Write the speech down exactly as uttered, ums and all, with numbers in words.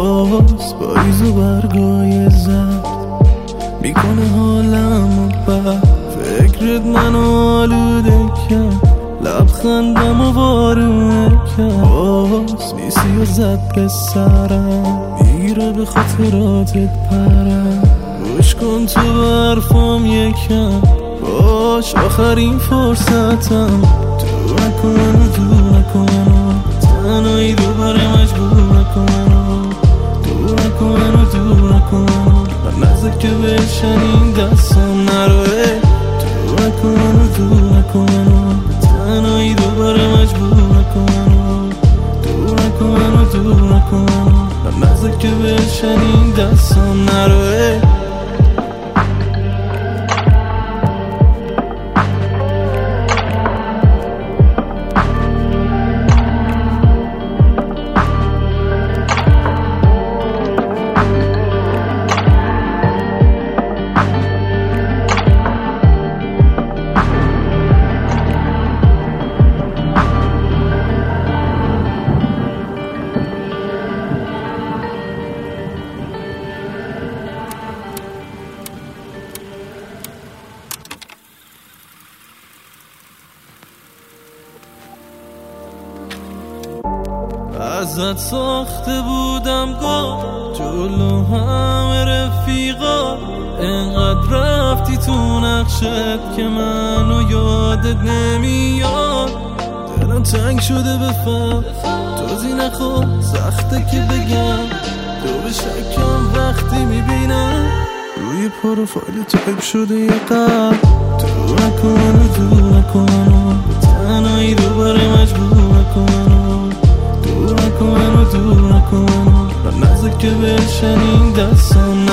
باز پاییز و برگای زرد میکنه حالمو بد. فکرت منو آلوده کرد، لبخندم و وارونه کرد. باز میسی و زد به سرم، میگیره به خاطراتت پرم. گوش کن تو برفام یکم، باش آخرین فرصتم. تو نکن تو نکن تنهایی دوباره مجبور نکن. تو نکن تو نکن نزد که بشنین دستم نروه. تو نکن تو نکن تنهایی دوباره مجبور نکن. تو نکن تو نکن نزد که بشنین دستم نروه. ازت ساخته بودم گاه جلو همه رفیقا، انقدر رفتی تو نقشت که منو یادت نمیاد. دلم تنگ شده به فهم، توضیح نخوا سخته که بگم. تو به شکم وقتی میبینم روی پروفایل تایپ شده یه قلب. تو نکن تو نکن تنهایی دوباره مجبور نکن. تو نکن تو نکن نزد که بشنین دستم